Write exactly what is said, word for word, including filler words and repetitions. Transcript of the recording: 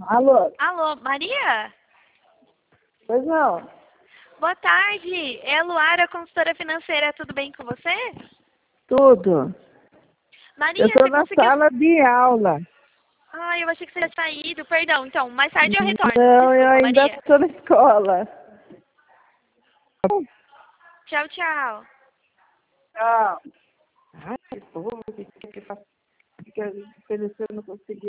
Alô? Alô, Maria? Pois não. Boa tarde. É a Luara, consultora financeira. Tudo bem com você? Tudo. Maria, Eu estou você na conseguiu... sala de aula. Ah, eu achei que você tinha saído. Perdão. Então, mais tarde eu retorno. Não, eu Desculpa, ainda Maria. estou na escola. Tchau, tchau. Tchau. Ai, que povo, que que faz? Que eu não consegui.